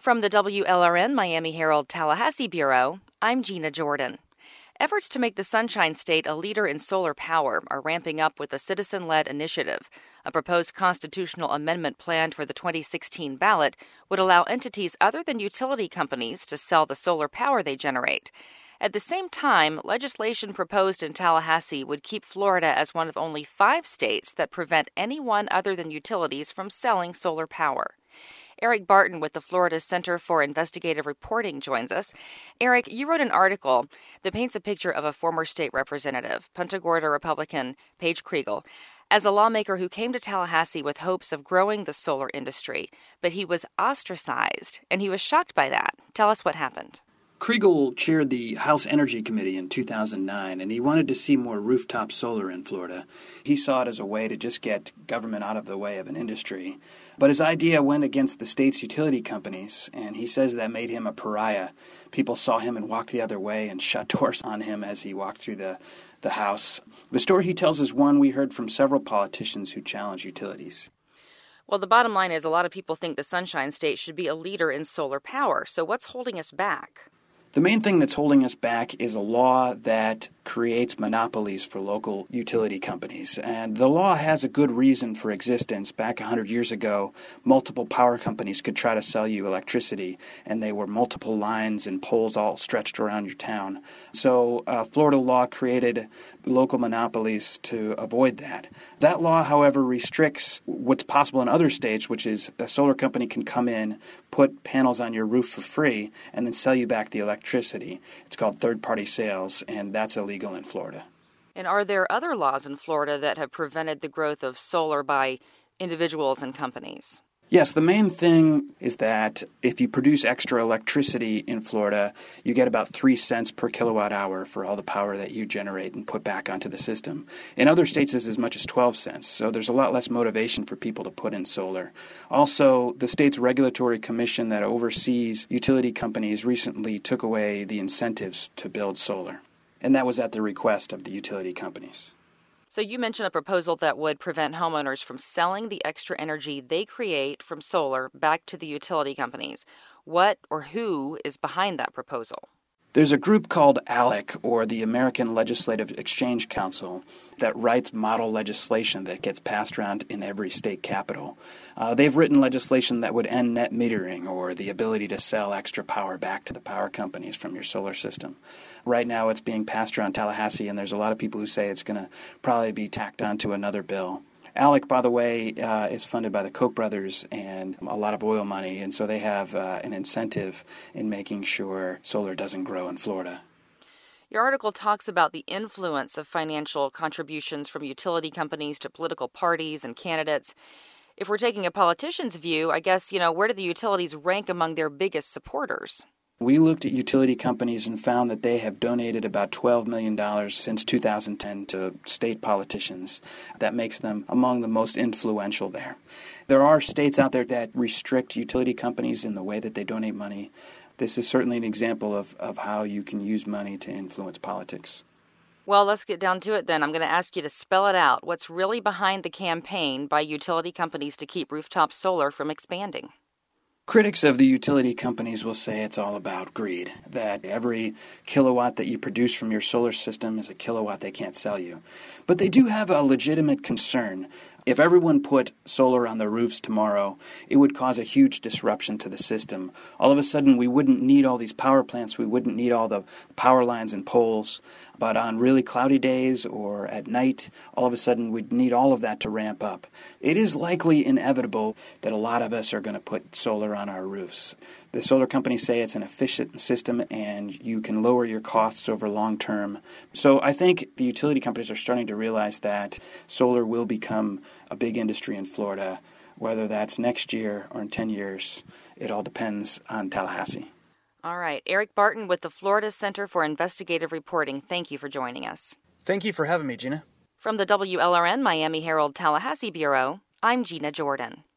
From the WLRN Miami Herald Tallahassee Bureau, I'm Gina Jordan. Efforts to make the Sunshine State a leader in solar power are ramping up with a citizen-led initiative. A proposed constitutional amendment planned for the 2016 ballot would allow entities other than utility companies to sell the solar power they generate. At the same time, legislation proposed in Tallahassee would keep Florida as one of only 5 states that prevent anyone other than utilities from selling solar power. Eric Barton with the Florida Center for Investigative Reporting joins us. Eric, you wrote an article that paints a picture of a former state representative, Punta Gorda Republican Paige Kriegel, as a lawmaker who came to Tallahassee with hopes of growing the solar industry, but he was ostracized, and he was shocked by that. Tell us what happened. Kriegel chaired the House Energy Committee in 2009, and he wanted to see more rooftop solar in Florida. He saw it as a way to just get government out of the way of an industry. But his idea went against the state's utility companies, and he says that made him a pariah. People saw him and walked the other way and shut doors on him as he walked through the House. The story he tells is one we heard from several politicians who challenge utilities. Well, the bottom line is a lot of people think the Sunshine State should be a leader in solar power. So what's holding us back? The main thing that's holding us back is a law that creates monopolies for local utility companies. And the law has a good reason for existence. Back 100 years ago, multiple power companies could try to sell you electricity, and they were multiple lines and poles all stretched around your town. So Florida law created local monopolies to avoid that. That law, however, restricts what's possible in other states, which is a solar company can come in, put panels on your roof for free, and then sell you back the electricity. It's called third-party sales, and that's illegal in Florida. And are there other laws in Florida that have prevented the growth of solar by individuals and companies? Yes, the main thing is that if you produce extra electricity in Florida, you get about 3 cents per kilowatt hour for all the power that you generate and put back onto the system. In other states, it's as much as 12 cents, so there's a lot less motivation for people to put in solar. Also, the state's regulatory commission that oversees utility companies recently took away the incentives to build solar, and that was at the request of the utility companies. So you mentioned a proposal that would prevent homeowners from selling the extra energy they create from solar back to the utility companies. What or who is behind that proposal? There's a group called ALEC, or the American Legislative Exchange Council, that writes model legislation that gets passed around in every state capital. They've written legislation that would end net metering, or the ability to sell extra power back to the power companies from your solar system. Right now it's being passed around Tallahassee, and there's a lot of people who say it's going to probably be tacked onto another bill. ALEC, by the way, is funded by the Koch brothers and a lot of oil money, and so they have an incentive in making sure solar doesn't grow in Florida. Your article talks about the influence of financial contributions from utility companies to political parties and candidates. If we're taking a politician's view, I guess, where do the utilities rank among their biggest supporters? We looked at utility companies and found that they have donated about $12 million since 2010 to state politicians. That makes them among the most influential there. There are states out there that restrict utility companies in the way that they donate money. This is certainly an example of how you can use money to influence politics. Well, let's get down to it then. I'm going to ask you to spell it out. What's really behind the campaign by utility companies to keep rooftop solar from expanding? Critics of the utility companies will say it's all about greed, that every kilowatt that you produce from your solar system is a kilowatt they can't sell you. But they do have a legitimate concern. If everyone put solar on the roofs tomorrow, it would cause a huge disruption to the system. All of a sudden, we wouldn't need all these power plants. We wouldn't need all the power lines and poles. But on really cloudy days or at night, all of a sudden, we'd need all of that to ramp up. It is likely inevitable that a lot of us are going to put solar on our roofs. The solar companies say it's an efficient system and you can lower your costs over long term. So I think the utility companies are starting to realize that solar will become a big industry in Florida. Whether that's next year or in 10 years, it all depends on Tallahassee. All right. Eric Barton with the Florida Center for Investigative Reporting. Thank you for joining us. Thank you for having me, Gina. From the WLRN Miami Herald Tallahassee Bureau, I'm Gina Jordan.